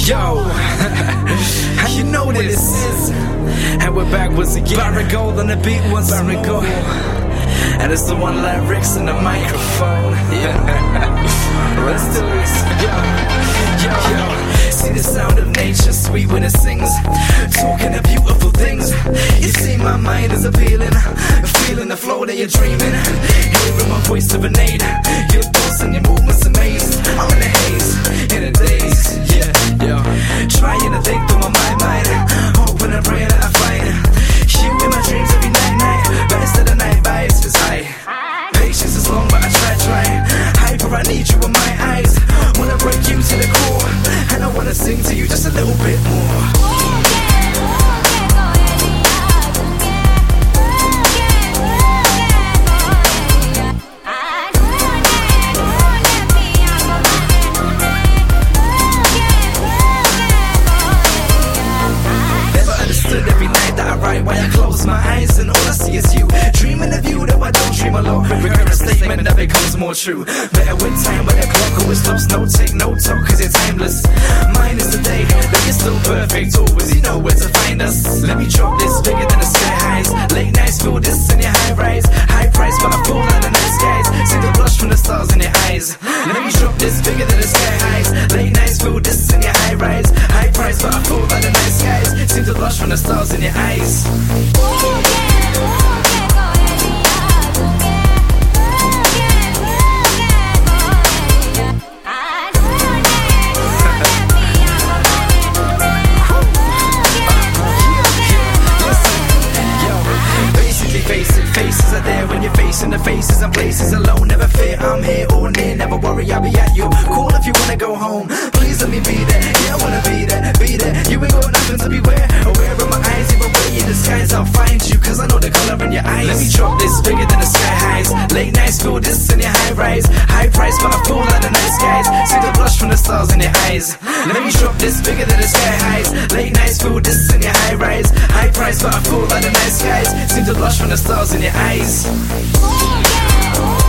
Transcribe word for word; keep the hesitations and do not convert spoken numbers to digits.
Yo, you know what this is. And we're back once again. Barry Gold on the beat once Barry Gold. And it's the one lyrics in the microphone. Yeah. Let's do this. Yo, yo, yo. See the sound of nature, sweet when it sings, talking of beautiful things. You see my mind is appealing, feeling the flow that you're dreaming, hearing my voice to renade. Your thoughts and your movements amaze. I'm in the haze, in the daze. Yeah, yo. Trying to think through my mind, mind. Hoping and praying that I find you in my dreams every night, night. Best of the night vibes is high. Patience is long, but I try, try. Hyper, I need you in my eyes. Wanna break you to the core, and I wanna sing to you just a little bit more. Why I close my eyes and all I see is you. Dreaming of you, though I don't dream alone. Recurring statement that becomes more true. Better with time, but the clock always stops. No take, no talk, cause it's timeless. Mine is the day that you're still perfect. Always, you know where to find us. Let me drop this bigger than the sky highs. Late nights, feel this in your high rise. High price, but I fall out the night skies. See the blush from the stars in your eyes. Let me drop this bigger than the sky highs. Late nights, feel this in your high rise. High price, but I fall out the night skies. See the blush from the stars in your eyes. Faces are there when you're facing the faces and places alone. Never fear, I'm here or near. Never worry, I'll be at you. Call if you wanna go home. Please let me be there. Yeah, I wanna be there, be there. You ain't got nothing to beware. Aware of my eyes, even way in the skies, I'll find you. Cause I know the color in your eyes. Let me drop this bigger than the sky highs. Late nights, feel this in your high rise. High price, but I fall out the night skies. See the blush from the stars in your eyes. Let me drop this bigger than the sky highs. Late nights, feel this in your high rise. High price, but I fall out the night skies. See the blush from the stars in your eyes.